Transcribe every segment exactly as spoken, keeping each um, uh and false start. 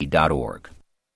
dot org.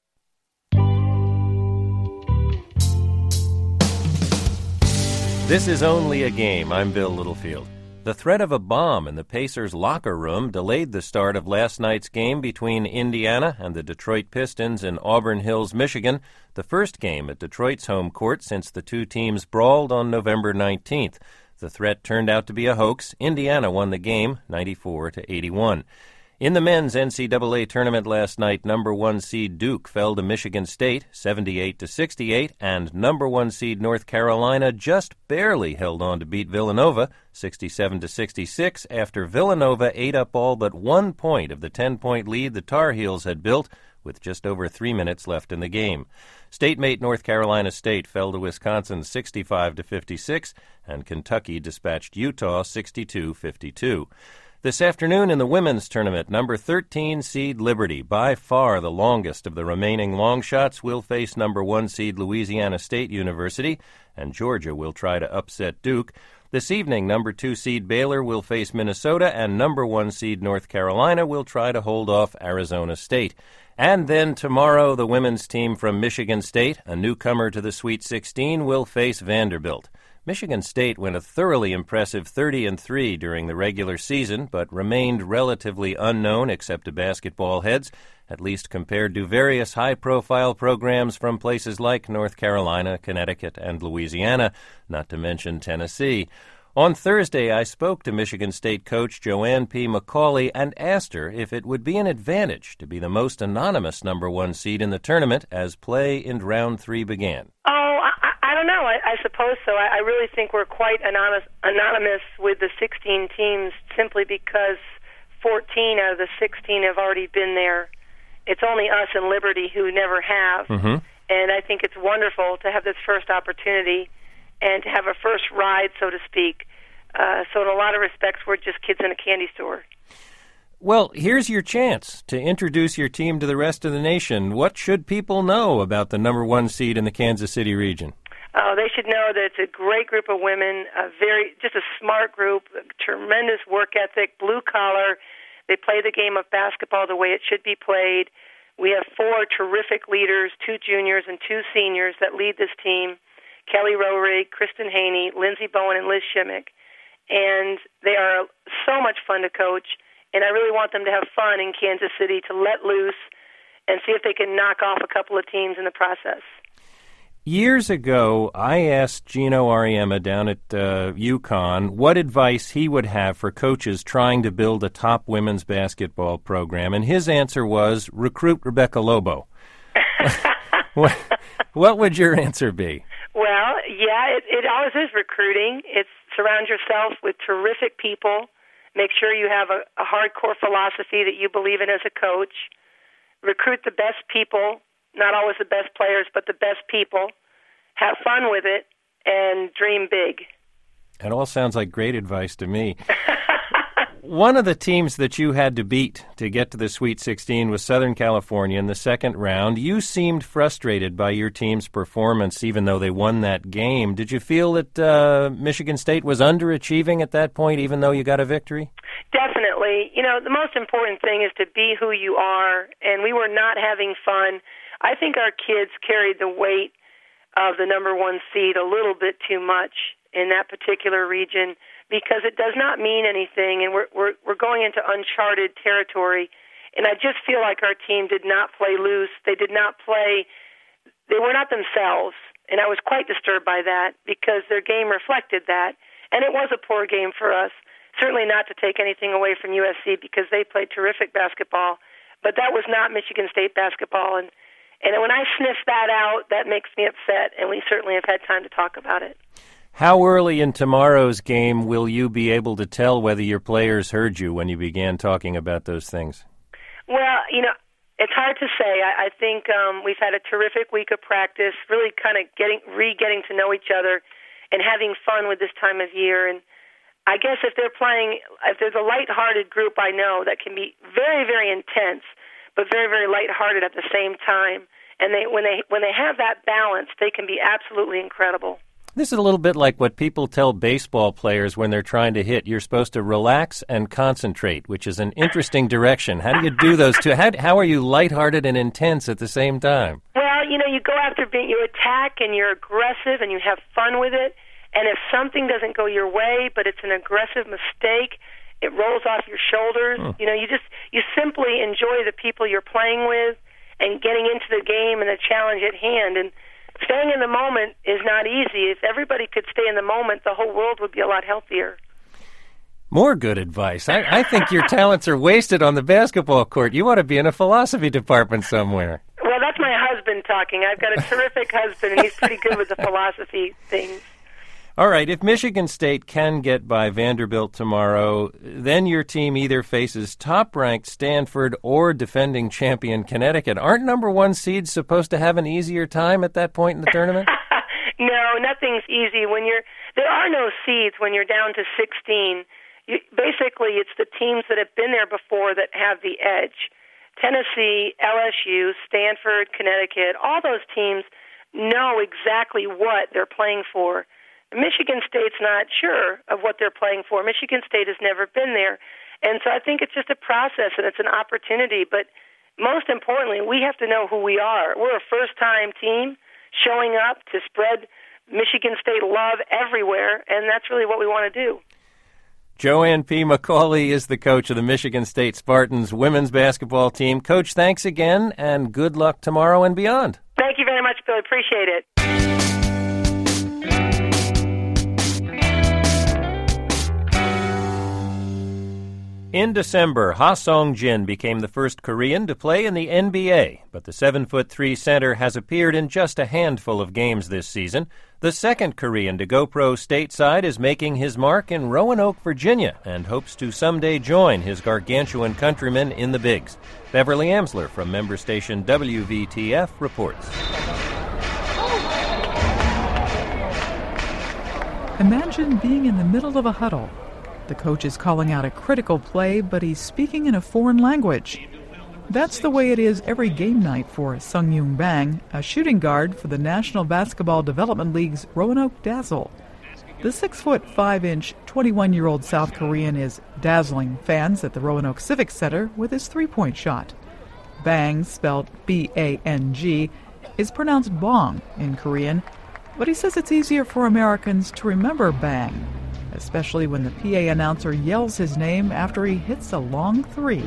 This is Only a Game. I'm Bill Littlefield. The threat of a bomb in the Pacers' locker room delayed the start of last night's game between Indiana and the Detroit Pistons in Auburn Hills, Michigan, the first game at Detroit's home court since the two teams brawled on November nineteenth. The threat turned out to be a hoax. Indiana won the game ninety-four to eighty-one. In the men's N C double A tournament last night, number one seed Duke fell to Michigan State seventy-eight to sixty-eight, and number one seed North Carolina just barely held on to beat Villanova sixty-seven to sixty-six after Villanova ate up all but one point of the ten-point lead the Tar Heels had built with just over three minutes left in the game. State-mate North Carolina State fell to Wisconsin sixty-five to fifty-six, and Kentucky dispatched Utah sixty-two fifty-two. This afternoon in the women's tournament, number thirteen seed Liberty, by far the longest of the remaining long shots, will face number one seed Louisiana State University, and Georgia will try to upset Duke. This evening, number two seed Baylor will face Minnesota, and number one seed North Carolina will try to hold off Arizona State. And then tomorrow, the women's team from Michigan State, a newcomer to the Sweet sixteen, will face Vanderbilt. Michigan State went a thoroughly impressive thirty and three during the regular season, but remained relatively unknown except to basketball heads, at least compared to various high-profile programs from places like North Carolina, Connecticut, and Louisiana, not to mention Tennessee. On Thursday, I spoke to Michigan State coach Joanne P. McCauley and asked her if it would be an advantage to be the most anonymous number one seed in the tournament as play in round three began. Oh, I, I don't know. I, I suppose so. I, I really think we're quite anonymous, anonymous with the sixteen teams simply because fourteen out of the sixteen have already been there. It's only us and Liberty who never have. Mm-hmm. And I think it's wonderful to have this first opportunity and to have a first ride, so to speak. Uh, so in a lot of respects, we're just kids in a candy store. Well, here's your chance to introduce your team to the rest of the nation. What should people know about the number one seed in the Kansas City region? Uh, they should know that it's a great group of women, a very just a smart group, a tremendous work ethic, blue collar. They play the game of basketball the way it should be played. We have four terrific leaders, two juniors and two seniors that lead this team. Kelly Rowerig, Kristen Haney, Lindsey Bowen, and Liz Shimmick. And they are so much fun to coach, and I really want them to have fun in Kansas City, to let loose and see if they can knock off a couple of teams in the process. Years ago, I asked Gino Auriemma down at uh, UConn what advice he would have for coaches trying to build a top women's basketball program, and his answer was, recruit Rebecca Lobo. what, what would your answer be? Well, yeah, it, it always is recruiting. It's surround yourself with terrific people. Make sure you have a, a hardcore philosophy that you believe in as a coach. Recruit the best people, not always the best players, but the best people. Have fun with it, and dream big. It all sounds like great advice to me. One of the teams that you had to beat to get to the Sweet sixteen was Southern California in the second round. You seemed frustrated by your team's performance, even though they won that game. Did you feel that uh, Michigan State was underachieving at that point, even though you got a victory? Definitely. You know, the most important thing is to be who you are, and we were not having fun. I think our kids carried the weight of the number one seed a little bit too much in that particular region, because it does not mean anything, and we're, we're we're going into uncharted territory. And I just feel like our team did not play loose. They did not play. They were not themselves, and I was quite disturbed by that because their game reflected that. And it was a poor game for us. Certainly not to take anything away from U S C because they played terrific basketball, but that was not Michigan State basketball. And and when I sniff that out, that makes me upset, and we certainly have had time to talk about it. How early in tomorrow's game will you be able to tell whether your players heard you when you began talking about those things? Well, you know, it's hard to say. I, I think um, we've had a terrific week of practice, really kind of getting re-getting to know each other and having fun with this time of year. And I guess if they're playing, if there's a lighthearted group I know that can be very, very intense, but very, very lighthearted at the same time, and they when they when they have that balance, they can be absolutely incredible. This is a little bit like what people tell baseball players when they're trying to hit. You're supposed to relax and concentrate, which is an interesting direction. How do you do those two? How, how are you lighthearted and intense at the same time? Well, you know, you go after being, you attack and you're aggressive and you have fun with it. And if something doesn't go your way, but it's an aggressive mistake, it rolls off your shoulders. Hmm. You know, you just, you simply enjoy the people you're playing with and getting into the game and the challenge at hand. And staying in the moment is not easy. If everybody could stay in the moment, the whole world would be a lot healthier. More good advice. I, I think your talents are wasted on the basketball court. You ought to be in a philosophy department somewhere. Well, that's my husband talking. I've got a terrific husband, and he's pretty good with the philosophy things. All right, if Michigan State can get by Vanderbilt tomorrow, then your team either faces top-ranked Stanford or defending champion Connecticut. Aren't number one seeds supposed to have an easier time at that point in the tournament? No, nothing's easy. When you're there are no seeds when you're down to sixteen. You, basically, it's the teams that have been there before that have the edge. Tennessee, L S U, Stanford, Connecticut, all those teams know exactly what they're playing for. Michigan State's not sure of what they're playing for. Michigan State has never been there. And so I think it's just a process and it's an opportunity. But most importantly, we have to know who we are. We're a first-time team showing up to spread Michigan State love everywhere, and that's really what we want to do. Joanne P. McCauley is the coach of the Michigan State Spartans women's basketball team. Coach, thanks again, and good luck tomorrow and beyond. Thank you very much, Bill. Appreciate it. In December, Ha Sung-jin became the first Korean to play in the N B A, but the seven foot three center has appeared in just a handful of games this season. The second Korean to go pro stateside is making his mark in Roanoke, Virginia, and hopes to someday join his gargantuan countrymen in the Bigs. Beverly Amsler from member station W V T F reports. Imagine being in the middle of a huddle. The coach is calling out a critical play, but he's speaking in a foreign language. That's the way it is every game night for Sung-Yoon Bang, a shooting guard for the National Basketball Development League's Roanoke Dazzle. The six foot five inch, twenty-one-year-old South Korean is dazzling fans at the Roanoke Civic Center with his three-point shot. Bang, spelled B A N G, is pronounced bong in Korean, but he says it's easier for Americans to remember Bang, especially when the P A announcer yells his name after he hits a long three.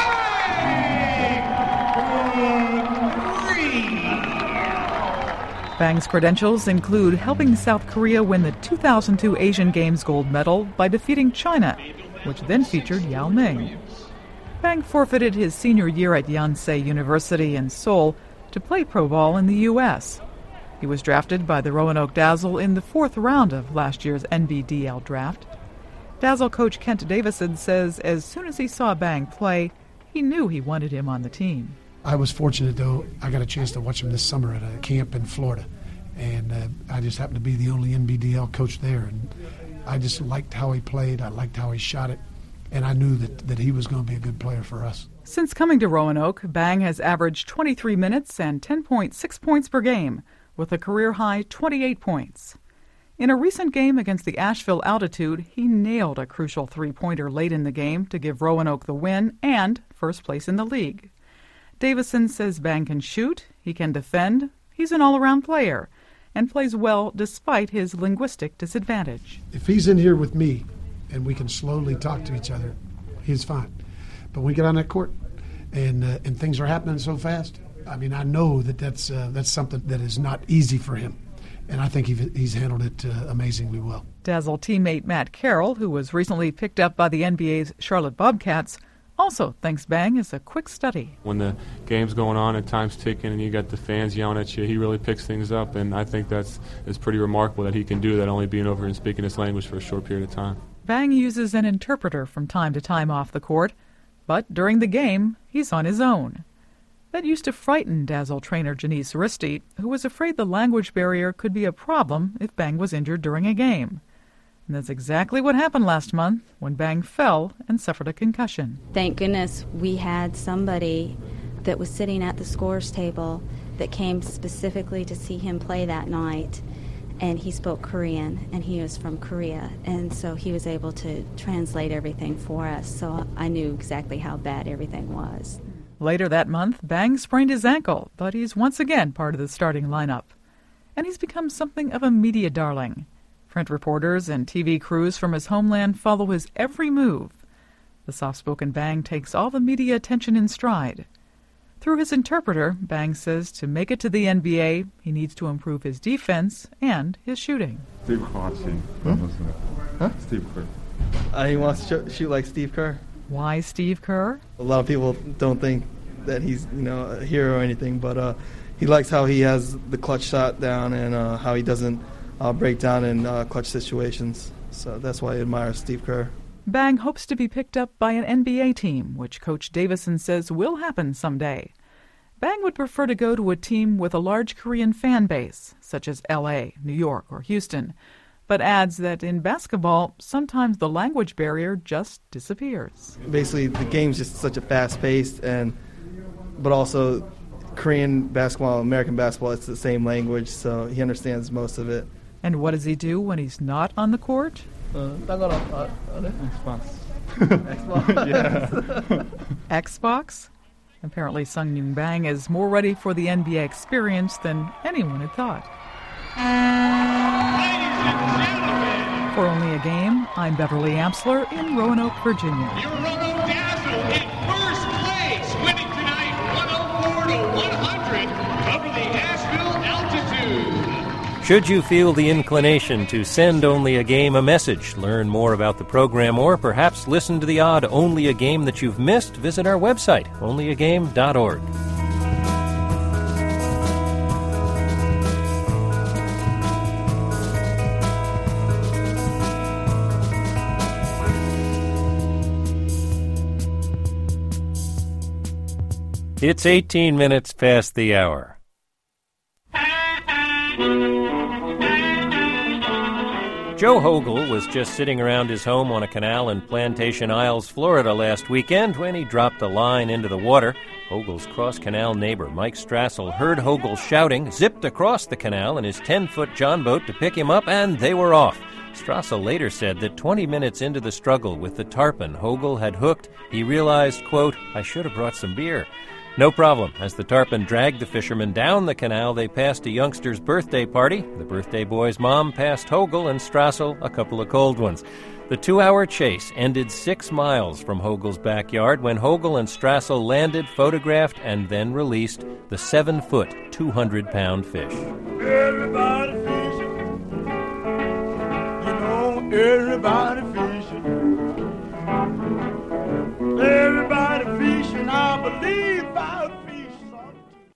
Bang's credentials include helping South Korea win the two thousand two Asian Games gold medal by defeating China, which then featured Yao Ming. Bang forfeited his senior year at Yonsei University in Seoul to play pro ball in the U S He was drafted by the Roanoke Dazzle in the fourth round of last year's N B D L draft. Dazzle coach Kent Davison says as soon as he saw Bang play, he knew he wanted him on the team. I was fortunate, though. I got a chance to watch him this summer at a camp in Florida, and uh, I just happened to be the only N B D L coach there, and I just liked how he played. I liked how he shot it, and I knew that, that he was going to be a good player for us. Since coming to Roanoke, Bang has averaged twenty-three minutes and ten point six points per game, with a career-high twenty-eight points. In a recent game against the Asheville Altitude, he nailed a crucial three-pointer late in the game to give Roanoke the win and first place in the league. Davison says Bang can shoot, he can defend, he's an all-around player, and plays well despite his linguistic disadvantage. If he's in here with me and we can slowly talk to each other, he's fine. But we get on that court and uh, and things are happening so fast, I mean, I know that that's, uh, that's something that is not easy for him, and I think he, he's handled it uh, amazingly well. Dazzle teammate Matt Carroll, who was recently picked up by the N B A's Charlotte Bobcats, also thinks Bang is a quick study. When the game's going on and time's ticking and you got the fans yelling at you, he really picks things up, and I think that's it's pretty remarkable that he can do that, only being over and speaking his language for a short period of time. Bang uses an interpreter from time to time off the court, but during the game, he's on his own. That used to frighten Dazzle trainer Janice Risti, who was afraid the language barrier could be a problem if Bang was injured during a game. And that's exactly what happened last month when Bang fell and suffered a concussion. Thank goodness we had somebody that was sitting at the scores table that came specifically to see him play that night. and he spoke Korean, and he was from Korea, and so he was able to translate everything for us, so I knew exactly how bad everything was. Later that month, Bang sprained his ankle, but he's once again part of the starting lineup. And he's become something of a media darling. Print reporters and T V crews from his homeland follow his every move. The soft-spoken Bang takes all the media attention in stride. Through his interpreter, Bang says to make it to the N B A, he needs to improve his defense and his shooting. Steve Kerr. Hmm? Huh? Steve Kerr. Uh, he wants to shoot like Steve Kerr. Why Steve Kerr? A lot of people don't think that he's, you know, a hero or anything, but uh, he likes how he has the clutch shot down and uh, how he doesn't uh, break down in uh, clutch situations. So that's why I admire Steve Kerr. Bang hopes to be picked up by an N B A team, which Coach Davison says will happen someday. Bang would prefer to go to a team with a large Korean fan base, such as L A, New York, or Houston, but adds that in basketball, sometimes the language barrier just disappears. Basically, the game's just such a fast-paced, and but also Korean basketball, American basketball, it's the same language, so he understands most of it. And what does he do when he's not on the court? Uh, Xbox. Xbox. Yeah. Xbox? Apparently Sungnyun Bang is more ready for the N B A experience than anyone had thought. For Only a Game, I'm Beverly Amsler in Roanoke, Virginia. Your Roanoke Dazzle in first place, winning tonight one oh four to one hundred over the Asheville altitude. Should you feel the inclination to send Only a Game a message, learn more about the program, or perhaps listen to the odd Only a Game that you've missed, visit our website, only a game dot org. It's eighteen minutes past the hour. Joe Hogle was just sitting around his home on a canal in Plantation Isles, Florida last weekend when he dropped a line into the water. Hogle's cross-canal neighbor, Mike Strassel, heard Hogle shouting, zipped across the canal in his ten-foot John boat to pick him up, and they were off. Strassel later said that twenty minutes into the struggle with the tarpon Hogle had hooked, he realized, quote, I should have brought some beer. No problem. As the tarpon dragged the fishermen down the canal, they passed a youngster's birthday party. The birthday boy's mom passed Hogle and Strassel a couple of cold ones. The two-hour chase ended six miles from Hogle's backyard when Hogle and Strassel landed, photographed, and then released the seven-foot, two hundred pound fish. Everybody fishing. You know, everybody fishing. Everybody fishing, I believe I'll fish some.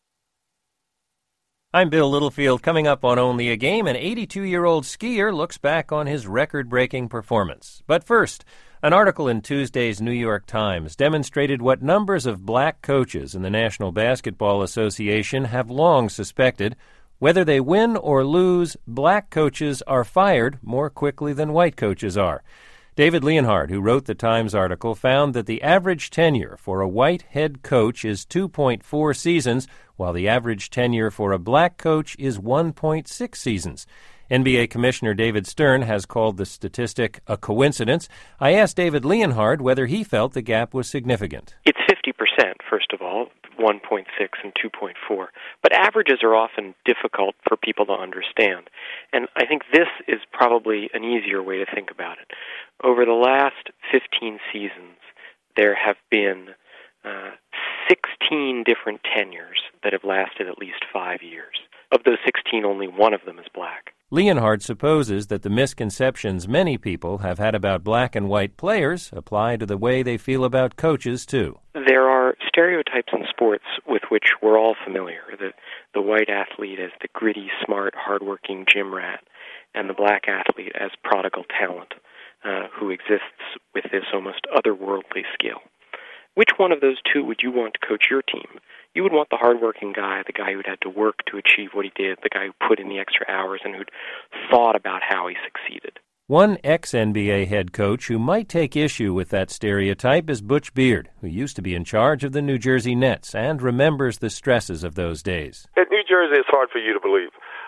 I'm Bill Littlefield. Coming up on Only a Game, an eighty-two-year-old skier looks back on his record-breaking performance. But first, an article in Tuesday's New York Times demonstrated what numbers of black coaches in the National Basketball Association have long suspected. Whether they win or lose, black coaches are fired more quickly than white coaches are. David Leonhardt, who wrote the Times article, found that the average tenure for a white head coach is two point four seasons, while the average tenure for a black coach is one point six seasons. N B A Commissioner David Stern has called the statistic a coincidence. I asked David Leonhardt whether he felt the gap was significant. It's fifty percent, first of all, one point six and two point four. But averages are often difficult for people to understand. And I think this is probably an easier way to think about it. Over the last fifteen seasons, there have been uh, sixteen different tenures that have lasted at least five years. Of those sixteen, only one of them is black. Leonhardt supposes that the misconceptions many people have had about black and white players apply to the way they feel about coaches, too. There are stereotypes in sports with which we're all familiar. The, the white athlete as the gritty, smart, hardworking gym rat, and the black athlete as prodigal talent uh, who exists with this almost otherworldly skill. Which one of those two would you want to coach your team? You would want the hardworking guy, the guy who'd had to work to achieve what he did, the guy who put in the extra hours and who'd thought about how he succeeded. One ex-N B A head coach who might take issue with that stereotype is Butch Beard, who used to be in charge of the New Jersey Nets and remembers the stresses of those days. At New Jersey, it's hard for you to believe.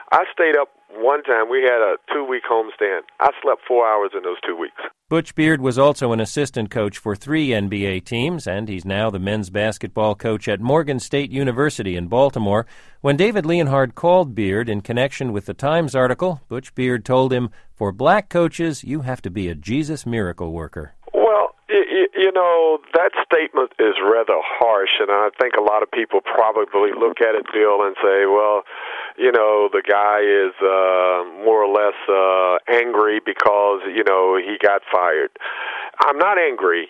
I stayed up one time. We had a two-week homestand. I slept four hours in those two weeks. Butch Beard was also an assistant coach for three N B A teams, and he's now the men's basketball coach at Morgan State University in Baltimore. When David Leonhard called Beard in connection with the Times article, Butch Beard told him, "For black coaches, you have to be a Jesus miracle worker." Well, you know, that statement is rather harsh, and I think a lot of people probably look at it, Bill, and say, well, you know, the guy is uh, more or less uh, angry because, you know, he got fired. I'm not angry.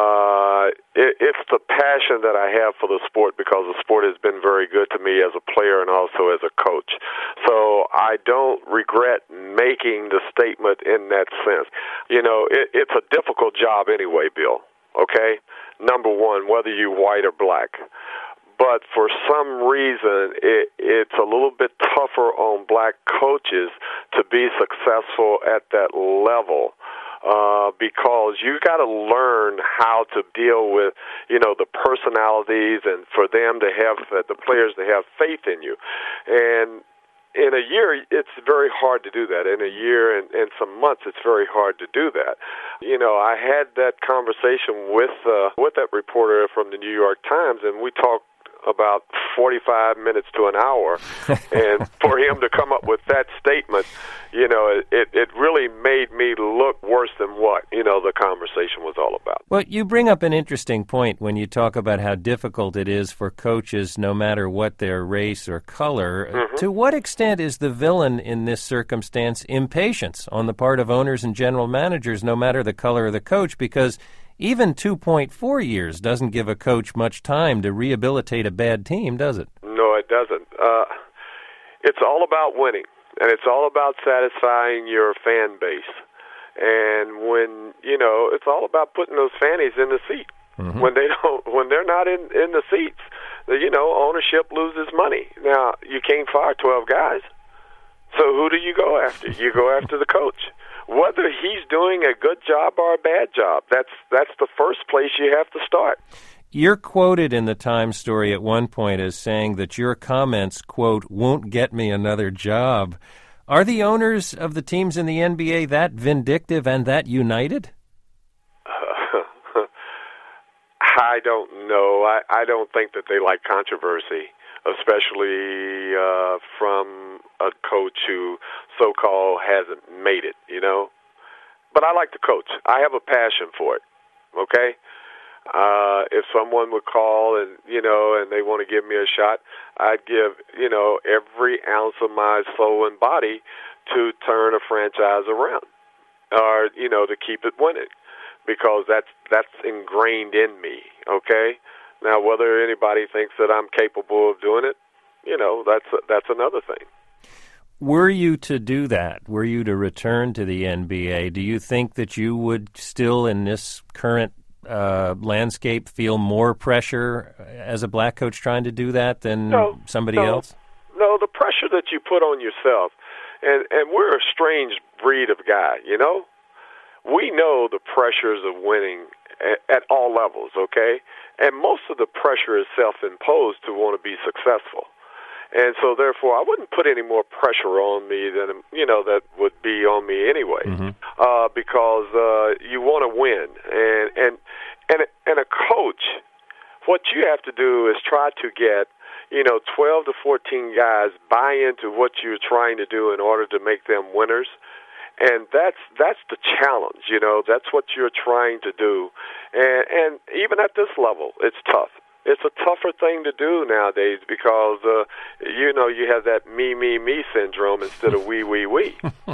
Uh, it, it's the passion that I have for the sport, because the sport has been very good to me as a player and also as a coach. So I don't regret making the statement in that sense. You know, it, it's a difficult job anyway, Bill, okay? Number one, whether you're white or black. But for some reason, it, it's a little bit tougher on black coaches to be successful at that level. Uh, because you got to learn how to deal with, you know, the personalities, and for them to have, the players to have faith in you. And in a year, it's very hard to do that. In a year and, and some months, it's very hard to do that. You know, I had that conversation with uh, with that reporter from the New York Times, and we talked about forty-five minutes to an hour, and for him to come up with that statement, you know, it, it really made me look worse than what, you know, the conversation was all about. Well, you bring up an interesting point when you talk about how difficult it is for coaches, no matter what their race or color. Mm-hmm. To what extent is the villain in this circumstance impatience on the part of owners and general managers, no matter the color of the coach? Because even two point four years doesn't give a coach much time to rehabilitate a bad team, does it? No, it doesn't. Uh, it's all about winning, and it's all about satisfying your fan base. And when, you know, it's all about putting those fannies in the seat. Mm-hmm. When they don't, when they're not in, in the seats, you know, ownership loses money. Now, you can't fire twelve guys. So who do you go after? You go after the coach. Whether he's doing a good job or a bad job, that's that's the first place you have to start. You're quoted in the Times story at one point as saying that your comments, quote, "won't get me another job." Are the owners of the teams in the N B A that vindictive and that united? Uh, I don't know. I, I don't think that they like controversy, especially uh, from a coach who so-called hasn't made it, you know. But I like to coach. I have a passion for it, okay? Uh, if someone would call and, you know, and they want to give me a shot, I'd give, you know, every ounce of my soul and body to turn a franchise around, or, you know, to keep it winning, because that's that's ingrained in me, okay? Now, whether anybody thinks that I'm capable of doing it, you know, that's that's another thing. Were you to do that, were you to return to the N B A, do you think that you would still, in this current uh, landscape, feel more pressure as a black coach trying to do that than no, somebody no, else? No, the pressure that you put on yourself, and, and we're a strange breed of guy, you know? We know the pressures of winning at, at all levels, okay? And most of the pressure is self-imposed to want to be successful. And so, therefore, I wouldn't put any more pressure on me than, you know, that would be on me anyway, mm-hmm. uh, because uh, you want to win. And, and, and, and a coach, what you have to do is try to get, you know, twelve to fourteen guys buy into what you're trying to do in order to make them winners. And that's that's the challenge, you know. That's what you're trying to do. And, and even at this level, it's tough. It's a tougher thing to do nowadays because, uh, you know, you have that me, me, me syndrome instead of we, we, we.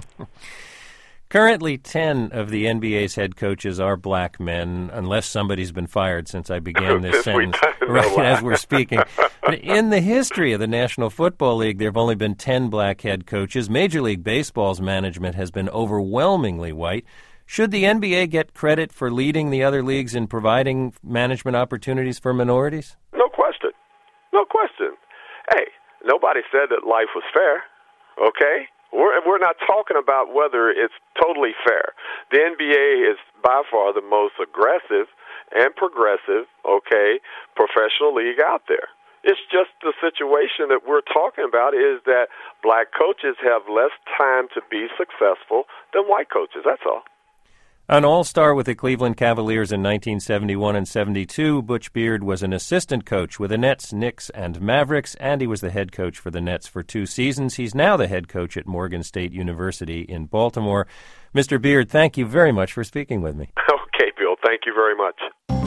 Currently, ten of the N B A's head coaches are black men, unless somebody's been fired since I began this sentence, right as we're speaking. In the history of the National Football League, there have only been ten black head coaches. Major League Baseball's management has been overwhelmingly white. Should the N B A get credit for leading the other leagues in providing management opportunities for minorities? No question. No question. Hey, nobody said that life was fair, okay? We're, we're not talking about whether it's totally fair. The N B A is by far the most aggressive and progressive, okay, professional league out there. It's just the situation that we're talking about is that black coaches have less time to be successful than white coaches. That's all. An all-star with the Cleveland Cavaliers in nineteen seventy-one and seventy-two, Butch Beard was an assistant coach with the Nets, Knicks, and Mavericks, and he was the head coach for the Nets for two seasons. He's now the head coach at Morgan State University in Baltimore. Mister Beard, thank you very much for speaking with me. Okay, Bill. Thank you very much.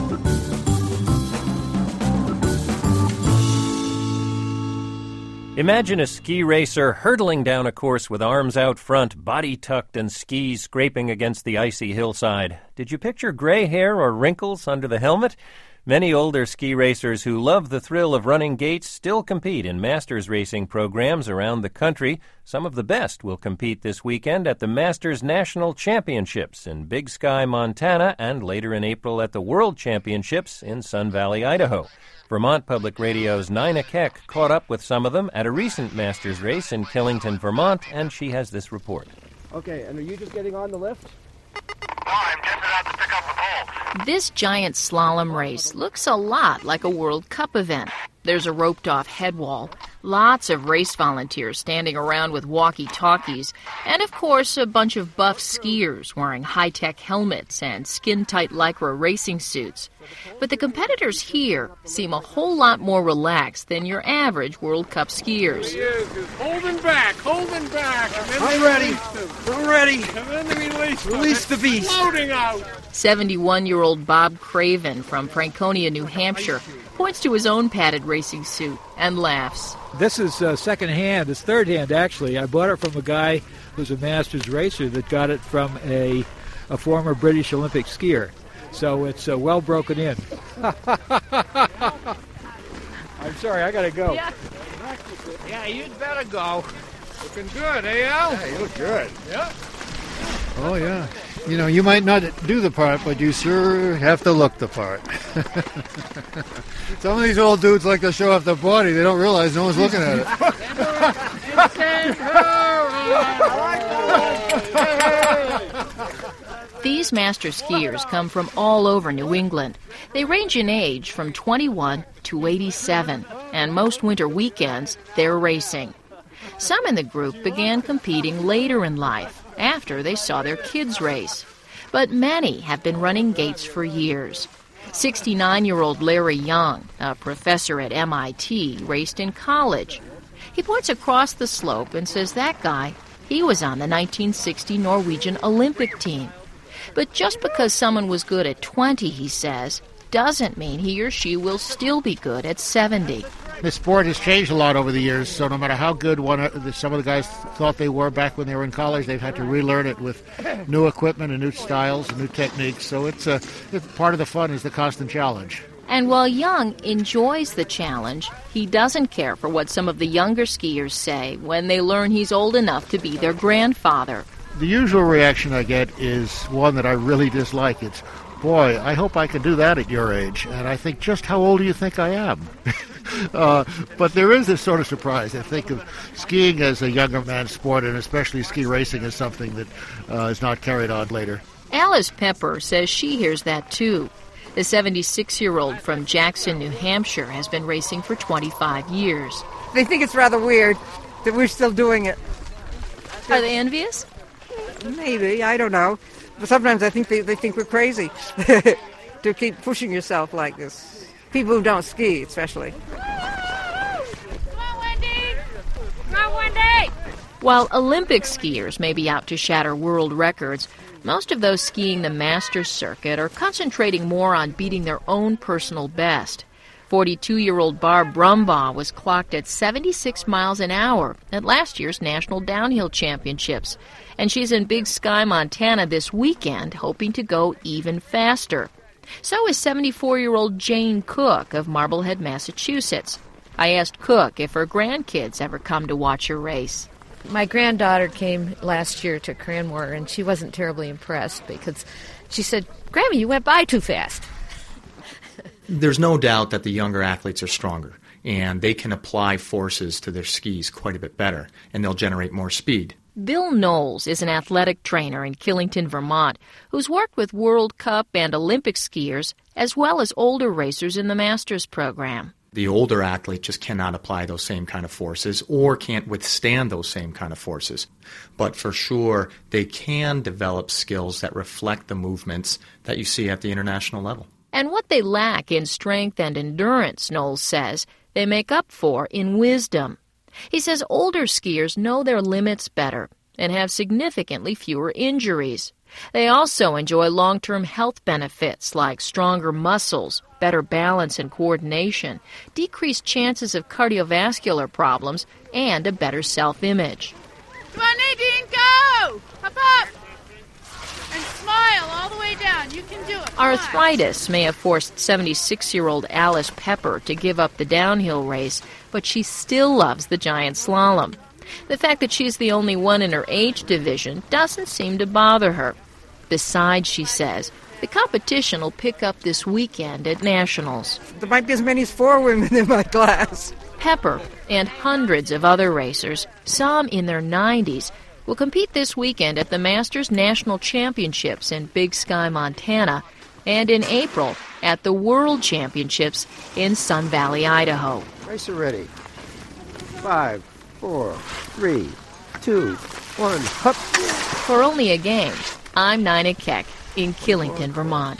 Imagine a ski racer hurtling down a course with arms out front, body tucked, and skis scraping against the icy hillside. Did you picture gray hair or wrinkles under the helmet? Many older ski racers who love the thrill of running gates still compete in Masters racing programs around the country. Some of the best will compete this weekend at the Masters National Championships in Big Sky, Montana, and later in April at the World Championships in Sun Valley, Idaho. Vermont Public Radio's Nina Keck caught up with some of them at a recent Masters race in Killington, Vermont, and she has this report. Okay, and are you just getting on the lift? This giant slalom race looks a lot like a World Cup event. There's a roped-off headwall, lots of race volunteers standing around with walkie-talkies, and, of course, a bunch of buff skiers wearing high-tech helmets and skin-tight Lycra racing suits. But the competitors here seem a whole lot more relaxed than your average World Cup skiers. He is, is holding back, holding back. I'm ready. I'm ready. And then they release Release the beast. Floating out. seventy-one-year-old Bob Craven from Franconia, New Hampshire, points to his own padded racing suit and laughs. This is uh, second hand. It's third hand, actually. I bought it from a guy who's a Masters racer that got it from a, a former British Olympic skier. So it's uh, well broken in. I'm sorry, I got to go. Yeah. yeah, you'd better go. Looking good, eh, Al? Yeah, you look good. Yeah. Oh, yeah. You know, you might not do the part, but you sure have to look the part. Some of these old dudes like to show off their body. They don't realize no one's looking at it. These master skiers come from all over New England. They range in age from twenty-one to eighty-seven, and most winter weekends they're racing. Some in the group began competing later in life, after they saw their kids race. But many have been running gates for years. sixty-nine-year-old Larry Young, a professor at M I T, raced in college. He points across the slope and says that guy, he was on the nineteen sixty Norwegian Olympic team. But just because someone was good at twenty, he says, doesn't mean he or she will still be good at seventy. The sport has changed a lot over the years, so no matter how good one, some of the guys thought they were back when they were in college, they've had to relearn it with new equipment and new styles and new techniques. So it's, a, it's part of the fun is the constant challenge. And while Young enjoys the challenge, he doesn't care for what some of the younger skiers say when they learn he's old enough to be their grandfather. The usual reaction I get is one that I really dislike. It's, boy, I hope I could do that at your age. And I think, just how old do you think I am? uh, but there is this sort of surprise. I think of skiing as a younger man's sport, and especially ski racing as something that uh, is not carried on later. Alice Pepper says she hears that too. The seventy-six-year-old from Jackson, New Hampshire, has been racing for twenty-five years. They think it's rather weird that we're still doing it. Are they envious? Maybe, I don't know. But sometimes I think they, they think we're crazy to keep pushing yourself like this. People who don't ski, especially. Come on, Wendy! Come on, Wendy! While Olympic skiers may be out to shatter world records, most of those skiing the Masters circuit are concentrating more on beating their own personal best. forty-two-year-old Barb Brumbaugh was clocked at seventy-six miles an hour at last year's National Downhill Championships, and she's in Big Sky, Montana this weekend, hoping to go even faster. So is seventy-four-year-old Jane Cook of Marblehead, Massachusetts. I asked Cook if her grandkids ever come to watch her race. My granddaughter came last year to Cranmore, and she wasn't terribly impressed because she said, "Grammy, you went by too fast." There's no doubt that the younger athletes are stronger, and they can apply forces to their skis quite a bit better, and they'll generate more speed. Bill Knowles is an athletic trainer in Killington, Vermont, who's worked with World Cup and Olympic skiers as well as older racers in the Masters program. The older athlete just cannot apply those same kind of forces or can't withstand those same kind of forces. But for sure, they can develop skills that reflect the movements that you see at the international level. And what they lack in strength and endurance, Knowles says, they make up for in wisdom. He says older skiers know their limits better and have significantly fewer injuries. They also enjoy long-term health benefits like stronger muscles, better balance and coordination, decreased chances of cardiovascular problems, and a better self-image. Come on, Nadine, go! Hop up! And smile all the way down. You can do it. Come Arthritis may have forced seventy-six-year-old Alice Pepper to give up the downhill race, but she still loves the giant slalom. The fact that she's the only one in her age division doesn't seem to bother her. Besides, she says, the competition will pick up this weekend at Nationals. There might be as many as four women in my class. Pepper and hundreds of other racers, some in their nineties, will compete this weekend at the Masters National Championships in Big Sky, Montana, and in April at the World Championships in Sun Valley, Idaho. Racer ready. Five, four, three, two, one, hop. For Only a Game, I'm Nina Keck in Killington, Vermont.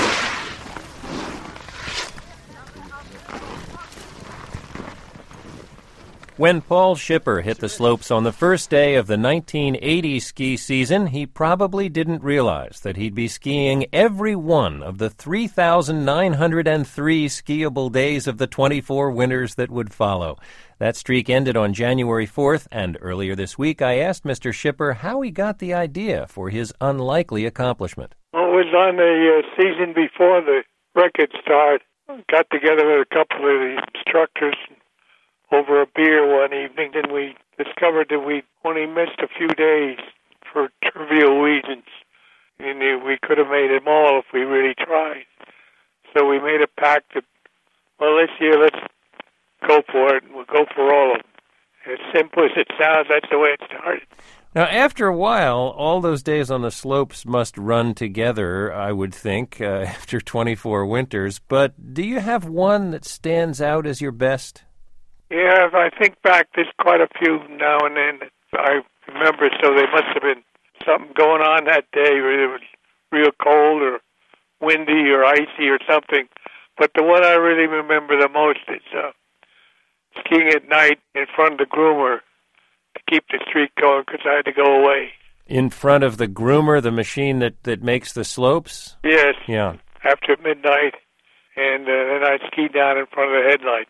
When Paul Schipper hit the slopes on the first day of the nineteen eighty ski season, he probably didn't realize that he'd be skiing every one of the three thousand nine hundred three skiable days of the twenty-four winters that would follow. That streak ended on January fourth, and earlier this week I asked Mister Schipper how he got the idea for his unlikely accomplishment. Well, it was on the uh, season before the record start. Got together with a couple of the instructors over a beer one evening, and we discovered that we only missed a few days for trivial reasons. And we could have made them all if we really tried. So we made a pact that, well, this year let's go for it, and we'll go for all of them. As simple as it sounds, that's the way it started. Now, after a while, all those days on the slopes must run together, I would think, uh, after twenty-four winters. But do you have one that stands out as your best? Yeah, if I think back, there's quite a few now and then I remember, so there must have been something going on that day where it was real cold or windy or icy or something. But the one I really remember the most is uh, skiing at night in front of the groomer to keep the streak going because I had to go away. In front of the groomer, the machine that, that makes the slopes? Yes. Yeah. After midnight, and uh, then I skied down in front of the headlights.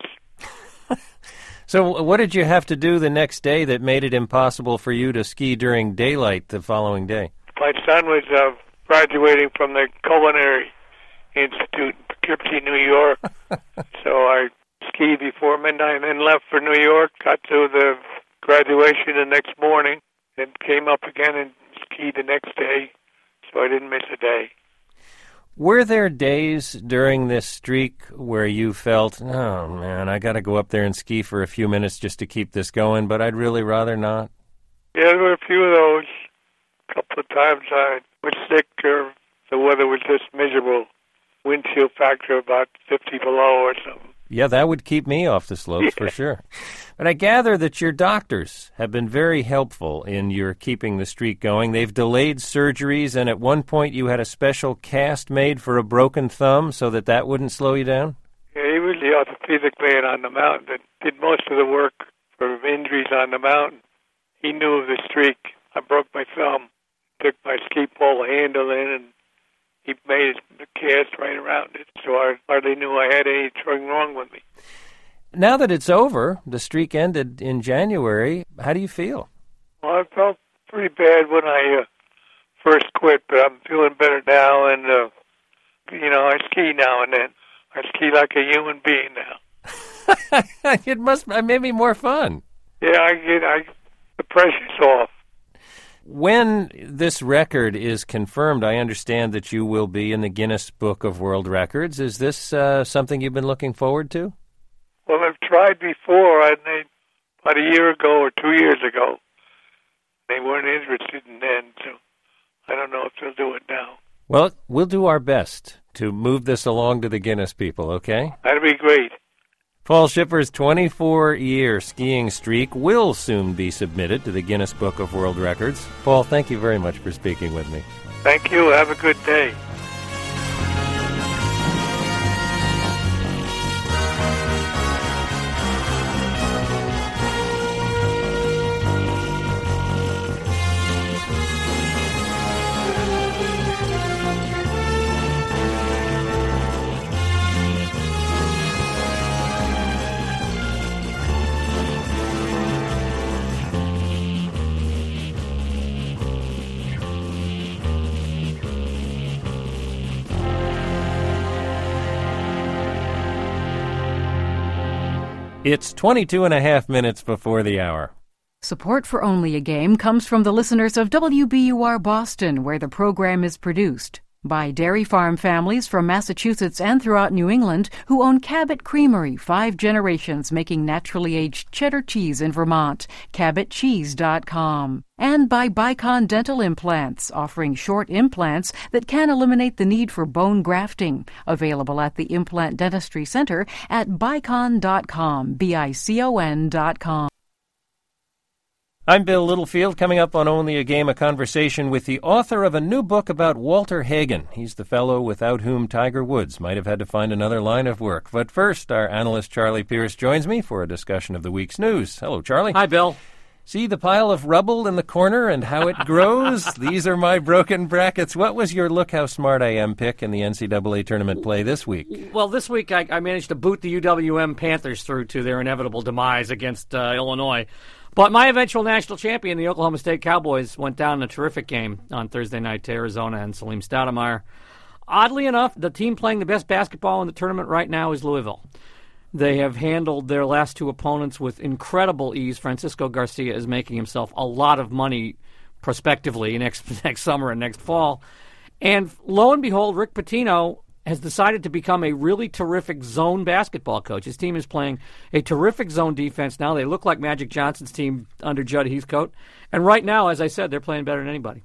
So what did you have to do the next day that made it impossible for you to ski during daylight the following day? My son was uh, graduating from the Culinary Institute in Poughkeepsie, New York. So I skied before midnight and then left for New York, got to the graduation the next morning, then came up again and skied the next day, so I didn't miss a day. Were there days during this streak where you felt, oh, man, I got to go up there and ski for a few minutes just to keep this going, but I'd really rather not? Yeah, there were a few of those. A couple of times I was sick or the weather was just miserable. Wind chill factor about fifty below or something. Yeah, that would keep me off the slopes for sure. But I gather that your doctors have been very helpful in your keeping the streak going. They've delayed surgeries, and at one point you had a special cast made for a broken thumb so that that wouldn't slow you down? Yeah, he was the orthopedic man on the mountain that did most of the work for injuries on the mountain. He knew of the streak. I broke my thumb, took my ski pole handle in, and he made the cast right around it, so I hardly knew I had anything wrong with me. Now that it's over, the streak ended in January, how do you feel? Well, I felt pretty bad when I uh, first quit, but I'm feeling better now, and, uh, you know, I ski now and then. I ski like a human being now. It must it made me more fun. Yeah, I get I, the pressure's off. When this record is confirmed, I understand that you will be in the Guinness Book of World Records. Is this uh, something you've been looking forward to? Well, I've tried before. I they, about a year ago or two years ago. They weren't interested in that, so I don't know if they'll do it now. Well, we'll do our best to move this along to the Guinness people, okay? That'd be great. Paul Schiffer's twenty-four-year skiing streak will soon be submitted to the Guinness Book of World Records. Paul, thank you very much for speaking with me. Thank you. Have a good day. It's twenty-two and a half minutes before the hour. Support for Only a Game comes from the listeners of W B U R Boston, where the program is produced. By dairy farm families from Massachusetts and throughout New England who own Cabot Creamery, five generations making naturally aged cheddar cheese in Vermont. Cabot Cheese dot com. And by Bicon Dental Implants, offering short implants that can eliminate the need for bone grafting. Available at the Implant Dentistry Center at bicon dot com, B I C O N dot com. I'm Bill Littlefield. Coming up on Only a Game, a conversation with the author of a new book about Walter Hagen. He's the fellow without whom Tiger Woods might have had to find another line of work. But first, our analyst Charlie Pierce joins me for a discussion of the week's news. Hello, Charlie. Hi, Bill. See the pile of rubble in the corner and how it grows? These are my broken brackets. What was your Look How Smart I Am pick in the N C double A tournament play this week? Well, this week I, I managed to boot the U W M Panthers through to their inevitable demise against uh, Illinois. But my eventual national champion, the Oklahoma State Cowboys, went down in a terrific game on Thursday night to Arizona and Salim Stoudemire. Oddly enough, the team playing the best basketball in the tournament right now is Louisville. They have handled their last two opponents with incredible ease. Francisco Garcia is making himself a lot of money prospectively next next summer and next fall. And lo and behold, Rick Pitino has decided to become a really terrific zone basketball coach. His team is playing a terrific zone defense now. They look like Magic Johnson's team under Judd Heathcote. And right now, as I said, they're playing better than anybody.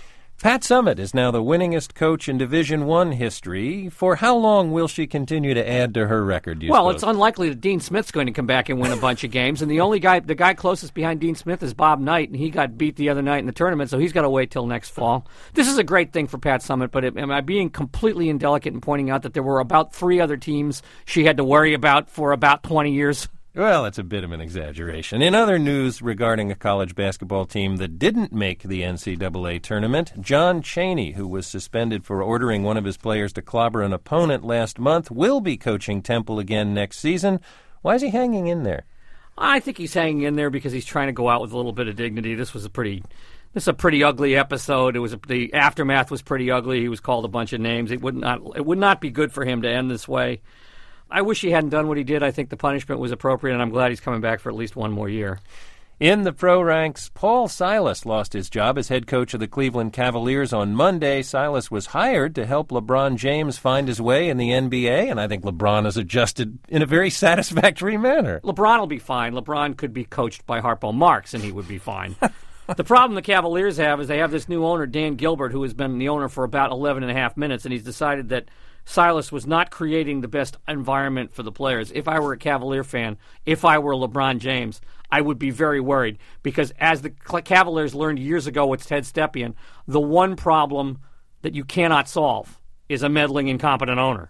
Pat Summitt is now the winningest coach in Division One history. For how long will she continue to add to her record, do you Well, suppose? It's unlikely that Dean Smith's going to come back and win a bunch of games. And the only guy, the guy closest behind Dean Smith is Bob Knight, and he got beat the other night in the tournament, so he's got to wait till next fall. This is a great thing for Pat Summitt, but it, am I being completely indelicate in pointing out that there were about three other teams she had to worry about for about twenty years? Well, it's a bit of an exaggeration. In other news regarding a college basketball team that didn't make the N C double A tournament, John Chaney, who was suspended for ordering one of his players to clobber an opponent last month, will be coaching Temple again next season. Why is he hanging in there? I think he's hanging in there because he's trying to go out with a little bit of dignity. This was a pretty... This is a pretty ugly episode. It was a, the aftermath was pretty ugly. He was called a bunch of names. It would not it would not be good for him to end this way. I wish he hadn't done what he did. I think the punishment was appropriate, and I'm glad he's coming back for at least one more year. In the pro ranks, Paul Silas lost his job as head coach of the Cleveland Cavaliers on Monday. Silas was hired to help LeBron James find his way in the N B A, and I think LeBron has adjusted in a very satisfactory manner. LeBron will be fine. LeBron could be coached by Harpo Marx, and he would be fine. The problem the Cavaliers have is they have this new owner, Dan Gilbert, who has been the owner for about eleven and a half minutes, and he's decided that Silas was not creating the best environment for the players. If I were a Cavalier fan, if I were LeBron James, I would be very worried because as the Cavaliers learned years ago with Ted Stepien, the one problem that you cannot solve is a meddling, incompetent owner.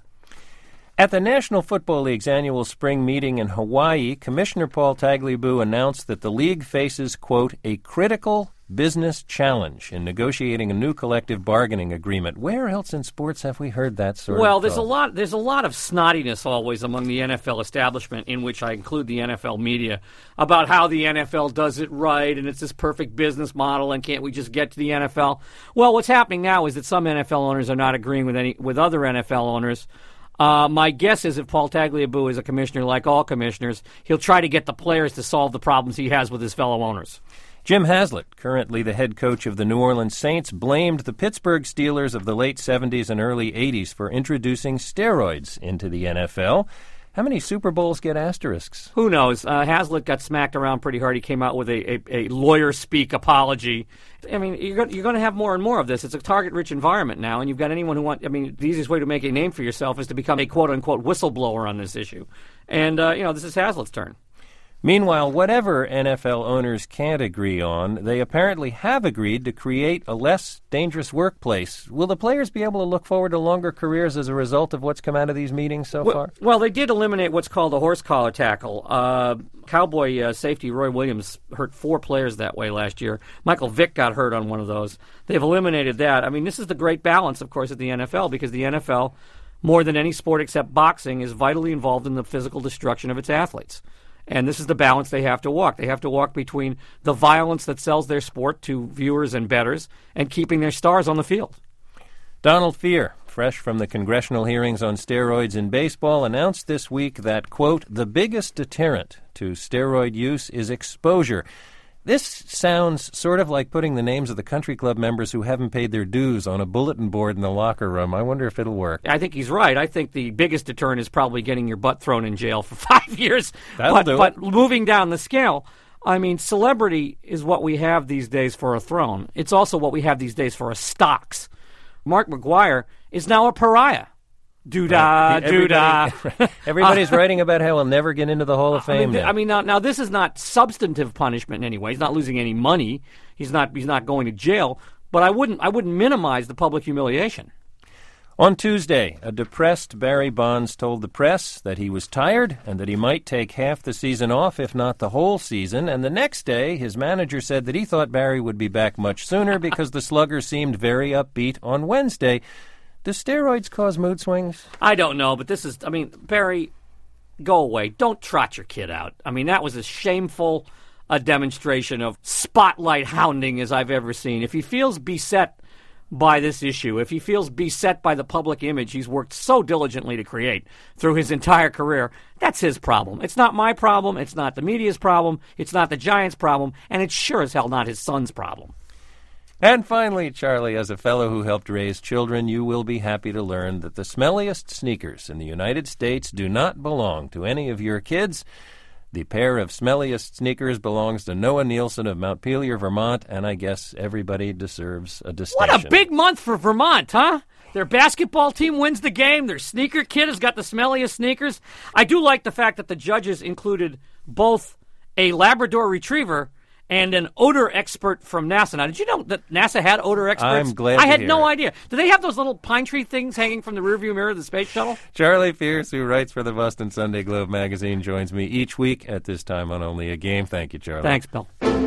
At the National Football League's annual spring meeting in Hawaii, Commissioner Paul Tagliabue announced that the league faces, quote, a critical business challenge in negotiating a new collective bargaining agreement. Where else in sports have we heard that sort well, of there's talk? a lot there's a lot of snottiness always among the N F L establishment, in which I include the N F L media, about how the N F L does it right and it's this perfect business model and can't we just get to the N F L? Well, what's happening now is that some N F L owners are not agreeing with any with other N F L owners. Uh, my guess is if Paul Tagliabue is a commissioner, like all commissioners, he'll try to get the players to solve the problems he has with his fellow owners. Jim Haslett, currently the head coach of the New Orleans Saints, blamed the Pittsburgh Steelers of the late seventies and early eighties for introducing steroids into the N F L. How many Super Bowls get asterisks? Who knows? Uh, Hazlitt got smacked around pretty hard. He came out with a, a, a lawyer-speak apology. I mean, you're going, you're going to have more and more of this. It's a target-rich environment now, and you've got anyone who wants... I mean, the easiest way to make a name for yourself is to become a quote-unquote whistleblower on this issue. And, uh, you know, this is Hazlitt's turn. Meanwhile, whatever N F L owners can't agree on, they apparently have agreed to create a less dangerous workplace. Will the players be able to look forward to longer careers as a result of what's come out of these meetings so well, far? Well, they did eliminate what's called a horse collar tackle. Uh, Cowboy uh, safety Roy Williams hurt four players that way last year. Michael Vick got hurt on one of those. They've eliminated that. I mean, this is the great balance, of course, at the N F L, because the N F L, more than any sport except boxing, is vitally involved in the physical destruction of its athletes. And this is the balance they have to walk. They have to walk between the violence that sells their sport to viewers and bettors and keeping their stars on the field. Donald Fehr, fresh from the congressional hearings on steroids in baseball, announced this week that, quote, the biggest deterrent to steroid use is exposure. This sounds sort of like putting the names of the country club members who haven't paid their dues on a bulletin board in the locker room. I wonder if it'll work. I think he's right. I think the biggest deterrent is probably getting your butt thrown in jail for five years. That'll but, do but it. moving down the scale, I mean, celebrity is what we have these days for a throne. It's also what we have these days for a stocks. Mark McGwire is now a pariah. Doo-dah, Right. doo-dah. Everybody, everybody's writing about how he'll never get into the Hall of Fame I mean, now. I mean, now, now this is not substantive punishment in any way. He's not losing any money. He's not. He's not going to jail. But I wouldn't. I wouldn't minimize the public humiliation. On Tuesday, a depressed Barry Bonds told the press that he was tired and that he might take half the season off, if not the whole season. And the next day, his manager said that he thought Barry would be back much sooner because the slugger seemed very upbeat on Wednesday. Do steroids cause mood swings? I don't know, but this is, I mean, Barry, go away. Don't trot your kid out. I mean, that was as shameful a demonstration of spotlight hounding as I've ever seen. If he feels beset by this issue, if he feels beset by the public image he's worked so diligently to create through his entire career, that's his problem. It's not my problem. It's not the media's problem. It's not the Giants' problem. And it's sure as hell not his son's problem. And finally, Charlie, as a fellow who helped raise children, you will be happy to learn that the smelliest sneakers in the United States do not belong to any of your kids. The pair of smelliest sneakers belongs to Noah Nielsen of Montpelier, Vermont, and I guess everybody deserves a distinction. What a big month for Vermont, huh? Their basketball team wins the game. Their sneaker kid has got the smelliest sneakers. I do like the fact that the judges included both a Labrador Retriever and an odor expert from NASA. Now, did you know that NASA had odor experts? I'm glad I to had hear no it. idea. Do they have those little pine tree things hanging from the rearview mirror of the space shuttle? Charlie Pierce, who writes for the Boston Sunday Globe magazine, joins me each week at this time on Only a Game. Thank you, Charlie. Thanks, Bill.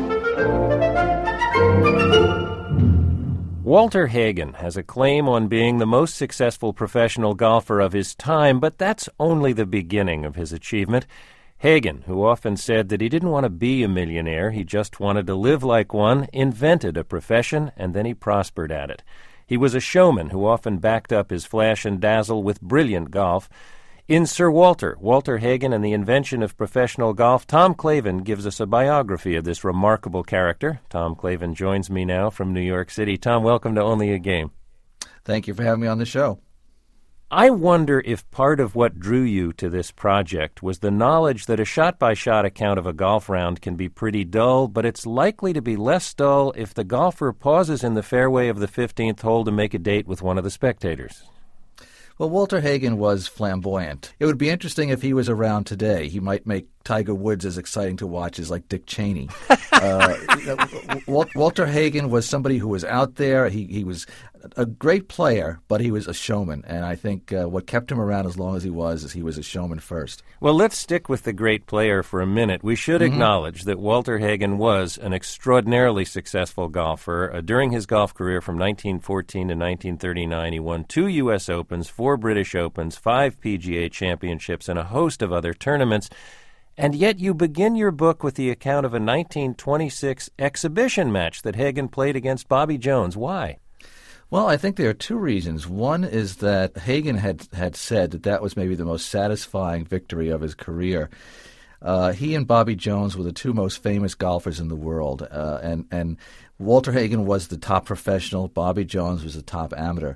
Walter Hagen has a claim on being the most successful professional golfer of his time, but that's only the beginning of his achievement. Hagen, who often said that he didn't want to be a millionaire, he just wanted to live like one, invented a profession, and then he prospered at it. He was a showman who often backed up his flash and dazzle with brilliant golf. In Sir Walter, Walter Hagen and the Invention of Professional Golf, Tom Clavin gives us a biography of this remarkable character. Tom Clavin joins me now from New York City. Tom, welcome to Only a Game. Thank you for having me on the show. I wonder if part of what drew you to this project was the knowledge that a shot-by-shot account of a golf round can be pretty dull, but it's likely to be less dull if the golfer pauses in the fairway of the fifteenth hole to make a date with one of the spectators. Well, Walter Hagen was flamboyant. It would be interesting if he was around today. He might make Tiger Woods as exciting to watch as like Dick Cheney. uh, Walter Hagen was somebody who was out there. He he was a great player, but he was a showman. And I think uh, what kept him around as long as he was is he was a showman first. Well, let's stick with the great player for a minute. We should Mm-hmm. acknowledge that Walter Hagen was an extraordinarily successful golfer. Uh, during his golf career from nineteen fourteen to nineteen thirty-nine, he won two U S Opens, four British Opens, five P G A championships, and a host of other tournaments. And yet you begin your book with the account of a nineteen twenty-six exhibition match that Hagen played against Bobby Jones. Why? Well, I think there are two reasons. One is that Hagen had, had said that that was maybe the most satisfying victory of his career. Uh, he and Bobby Jones were the two most famous golfers in the world, uh, and, and Walter Hagen was the top professional. Bobby Jones was the top amateur.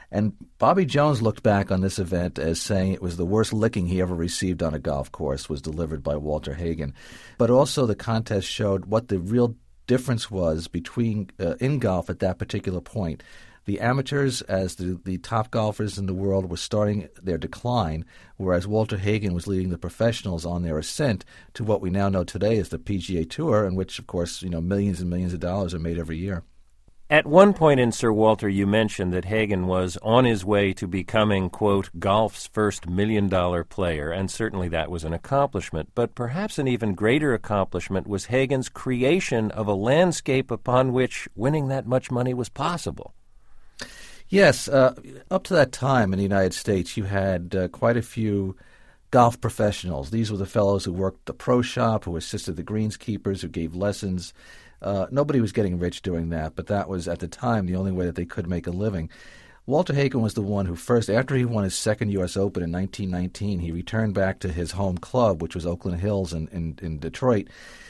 And Bobby Jones looked back on this event as saying it was the worst licking he ever received on a golf course was delivered by Walter Hagen. But also the contest showed what the real difference was between uh, in golf at that particular point. The amateurs, as the, the top golfers in the world, were starting their decline, whereas Walter Hagen was leading the professionals on their ascent to what we now know today as the P G A Tour, in which, of course, you know, millions and millions of dollars are made every year. At one point in Sir Walter, you mentioned that Hagen was on his way to becoming, quote, golf's first million-dollar player, and certainly that was an accomplishment. But perhaps an even greater accomplishment was Hagen's creation of a landscape upon which winning that much money was possible. Yes, uh, up to that time in the United States, you had uh, quite a few golf professionals. These were the fellows who worked the pro shop, who assisted the greenskeepers, who gave lessons. Uh, nobody was getting rich doing that, but that was, at the time, the only way that they could make a living. Walter Hagen was the one who first, after he won his second U S Open in nineteen nineteen, he returned back to his home club, which was Oakland Hills in, in, in Detroit,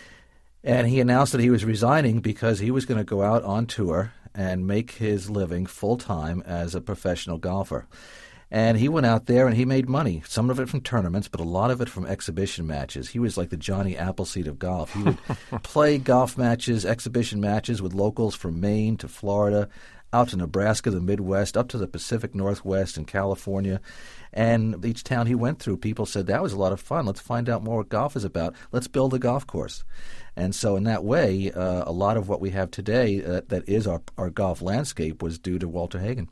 and he announced that he was resigning because he was going to go out on tour and make his living full-time as a professional golfer. And he went out there and he made money, some of it from tournaments, but a lot of it from exhibition matches. He was like the Johnny Appleseed of golf. He would play golf matches, exhibition matches with locals from Maine to Florida, out to Nebraska, the Midwest, up to the Pacific Northwest and California. And each town he went through, people said, that was a lot of fun. Let's find out more what golf is about. Let's build a golf course. And so in that way, uh, a lot of what we have today uh, that is our, our golf landscape was due to Walter Hagen.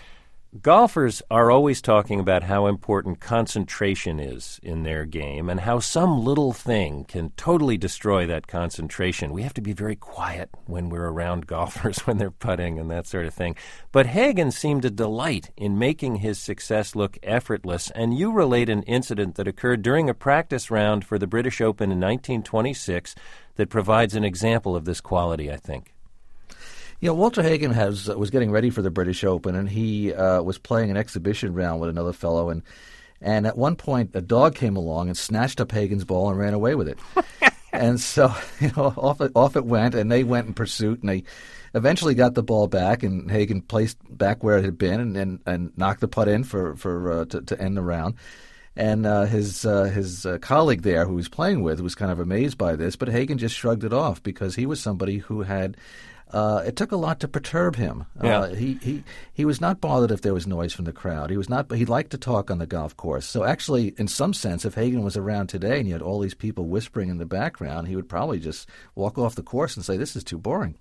Golfers are always talking about how important concentration is in their game and how some little thing can totally destroy that concentration. We have to be very quiet when we're around golfers when they're putting and that sort of thing. But Hagen seemed to delight in making his success look effortless, and you relate an incident that occurred during a practice round for the British Open in nineteen twenty-six that provides an example of this quality, I think. You know, Walter Hagen has, uh, was getting ready for the British Open, and he uh, was playing an exhibition round with another fellow, and and at one point a dog came along and snatched up Hagen's ball and ran away with it. And so, you know, off it, off it went, and they went in pursuit, and they eventually got the ball back, and Hagen placed back where it had been and and, and knocked the putt in for, for uh, to, to end the round. And uh, his uh, his uh, colleague there who he was playing with was kind of amazed by this, but Hagen just shrugged it off because he was somebody who had Uh, it took a lot to perturb him. Yeah. Uh, he, he he was not bothered if there was noise from the crowd. He was not. He liked to talk on the golf course. So actually, in some sense, if Hagen was around today and you had all these people whispering in the background, he would probably just walk off the course and say, "This is too boring."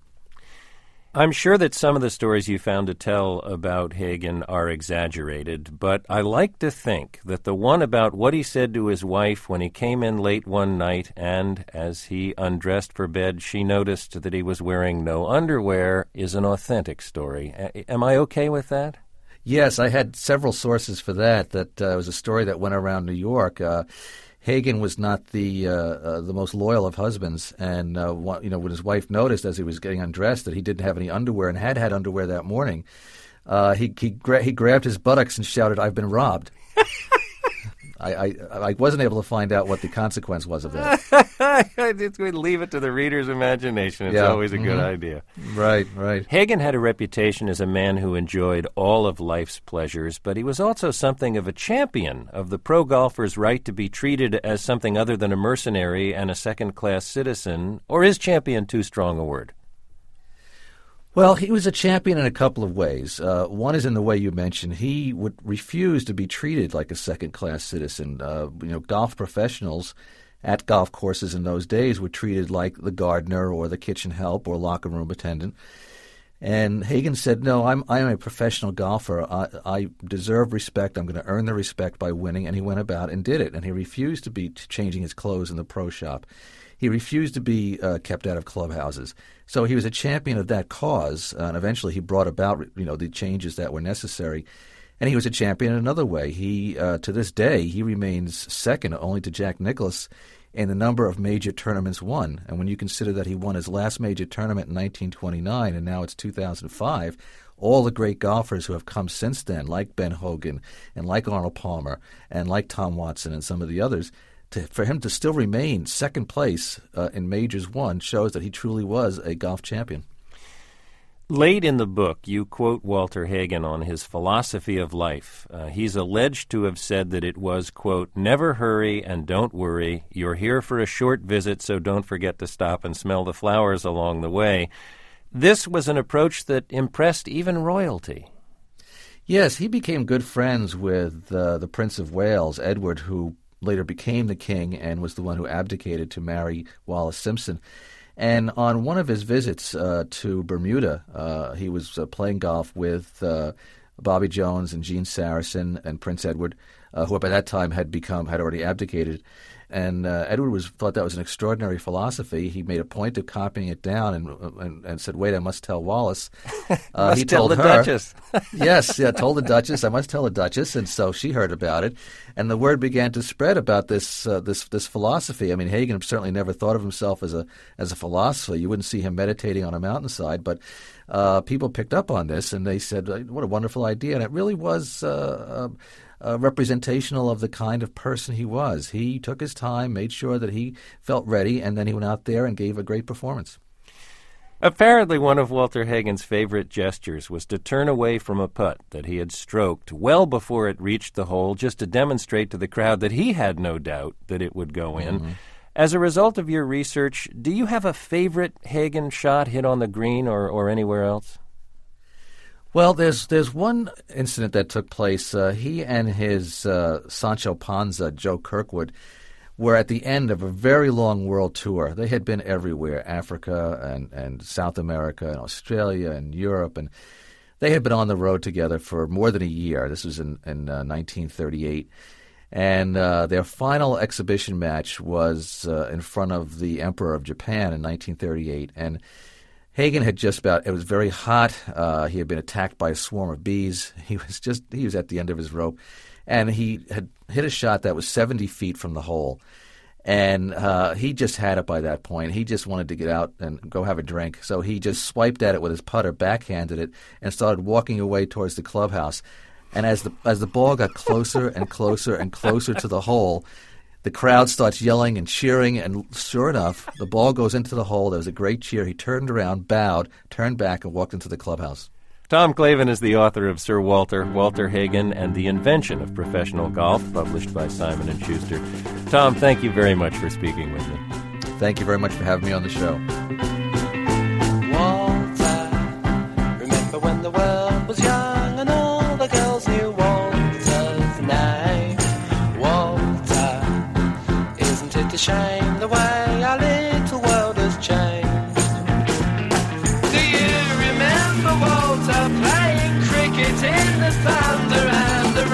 I'm sure that some of the stories you found to tell about Hagen are exaggerated, but I like to think that the one about what he said to his wife when he came in late one night and, as he undressed for bed, she noticed that he was wearing no underwear is an authentic story. A- am I okay with that? Yes, I had several sources for that. That uh, was a story that went around New York. Uh, Hagen was not the uh, uh, the most loyal of husbands, and uh, one, you know, when his wife noticed as he was getting undressed that he didn't have any underwear and had had underwear that morning, uh, he he, gra- he grabbed his buttocks and shouted, "I've been robbed." I, I I wasn't able to find out what the consequence was of that. I just would leave it to the reader's imagination. It's Yeah. always a good Mhm. idea. Right, right. Hagen had a reputation as a man who enjoyed all of life's pleasures, but he was also something of a champion of the pro golfer's right to be treated as something other than a mercenary and a second-class citizen. Or is champion too strong a word? Well, he was a champion in a couple of ways. Uh, one is in the way you mentioned. He would refuse to be treated like a second-class citizen. Uh, you know, golf professionals at golf courses in those days were treated like the gardener or the kitchen help or locker room attendant. And Hagen said, no, I'm I'm a professional golfer. I, I deserve respect. I'm going to earn the respect by winning. And he went about and did it. And he refused to be changing his clothes in the pro shop. He refused to be uh, kept out of clubhouses. So he was a champion of that cause, uh, and eventually he brought about, you know, the changes that were necessary. And he was a champion in another way. He, uh, to this day, he remains second only to Jack Nicklaus in the number of major tournaments won. And when you consider that he won his last major tournament in nineteen twenty-nine, and now it's two thousand five, all the great golfers who have come since then, like Ben Hogan and like Arnold Palmer and like Tom Watson and some of the others, To, for him to still remain second place uh, in majors won shows that he truly was a golf champion. Late in the book, you quote Walter Hagen on his philosophy of life. Uh, he's alleged to have said that it was, quote, never hurry and don't worry. You're here for a short visit, so don't forget to stop and smell the flowers along the way. This was an approach that impressed even royalty. Yes, he became good friends with uh, the Prince of Wales, Edward, who later became the king and was the one who abdicated to marry Wallis Simpson. And on one of his visits uh, to Bermuda, uh, he was uh, playing golf with uh, Bobby Jones and Gene Saracen and Prince Edward, uh, who by that time had become had already abdicated. And uh, Edward was thought that was an extraordinary philosophy. He made a point of copying it down and and, and said, "Wait, I must tell Wallis." Uh, must he tell told the her, Duchess. Yes, yeah, told the Duchess. I must tell the Duchess, and so she heard about it, and the word began to spread about this uh, this this philosophy. I mean, Hagen certainly never thought of himself as a as a philosopher. You wouldn't see him meditating on a mountainside, but uh, people picked up on this, and they said, "What a wonderful idea!" And it really was. Uh, uh, Uh, representational of the kind of person he was. He took his time, made sure that he felt ready, and then he went out there and gave a great performance. Apparently one of Walter Hagen's favorite gestures was to turn away from a putt that he had stroked well before it reached the hole, just to demonstrate to the crowd that he had no doubt that it would go in. Mm-hmm. As a result of your research, do you have a favorite Hagen shot hit on the green or, or anywhere else? Well, there's there's one incident that took place. Uh, he and his uh, Sancho Panza, Joe Kirkwood, were at the end of a very long world tour. They had been everywhere, Africa and, and South America and Australia and Europe, and they had been on the road together for more than a year. This was in, in uh, nineteen thirty-eight. And uh, their final exhibition match was uh, in front of the Emperor of Japan in nineteen thirty-eight, and Hagen had just about, it was very hot. Uh, he had been attacked by a swarm of bees. He was just, he was at the end of his rope. And he had hit a shot that was seventy feet from the hole. And uh, he just had it by that point. He just wanted to get out and go have a drink. So he just swiped at it with his putter, backhanded it, and started walking away towards the clubhouse. And as the as the ball got closer and closer and closer to the hole, the crowd starts yelling and cheering, and sure enough, the ball goes into the hole. There was a great cheer. He turned around, bowed, turned back, and walked into the clubhouse. Tom Clavin is the author of Sir Walter, Walter Hagen, and the Invention of Professional Golf, published by Simon and Schuster. Tom, thank you very much for speaking with me. Thank you very much for having me on the show. Walter, remember when the world was young and all the girls knew Walter's name? Walter, isn't it a shame the way our little world has changed? Do you remember Walter playing cricket in the thunder and the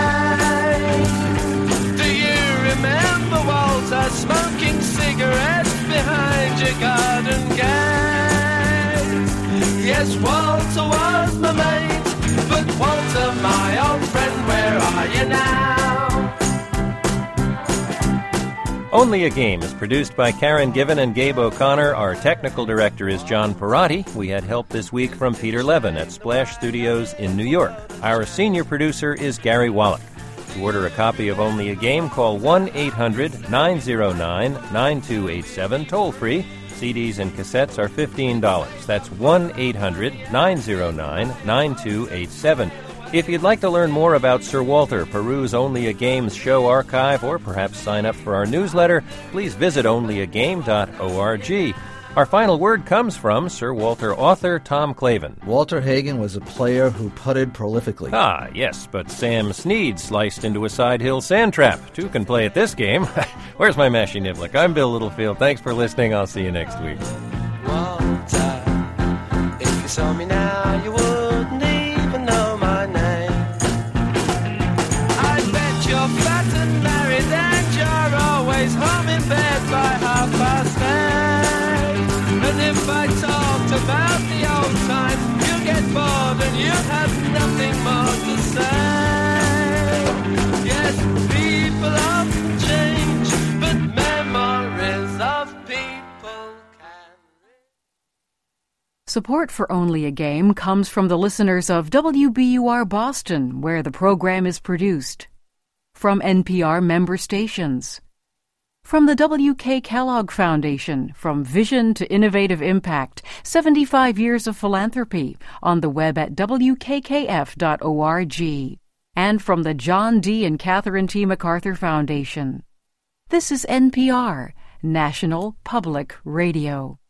rain? Do you remember Walter smoking cigarettes behind your garden gate? Yes, Walter was my mate, but Walter, my old friend, where are you now? Only a Game is produced by Karen Given and Gabe O'Connor. Our technical director is John Perotti. We had help this week from Peter Levin at Splash Studios in New York. Our senior producer is Gary Wallach. To order a copy of Only a Game, call one eight hundred nine oh nine nine two eight seven, toll-free. C Ds and cassettes are fifteen dollars. That's one eight hundred nine oh nine nine two eight seven. If you'd like to learn more about Sir Walter, peruse Only a Game's show archive, or perhaps sign up for our newsletter, please visit only a game dot org. Our final word comes from Sir Walter author Tom Clavin. Walter Hagen was a player who putted prolifically. Ah, yes, but Sam Snead sliced into a side hill sand trap. Two can play at this game. Where's my Mashy Niblick? I'm Bill Littlefield. Thanks for listening. I'll see you next week. Walter, if you saw me now, you wouldn't even know my name. I bet you're fat and married and you're always home in bed by half past eight. And if I talked about the old times, you get bored and you have nothing more to say. Yes, people often change, but memories of people can. Support for Only a Game comes from the listeners of W B U R Boston, where the program is produced. From N P R member stations. From the W K Kellogg Foundation, from vision to innovative impact, seventy-five years of philanthropy, on the web at w k k f dot org. And from the John D. and Catherine T. MacArthur Foundation. This is N P R, National Public Radio.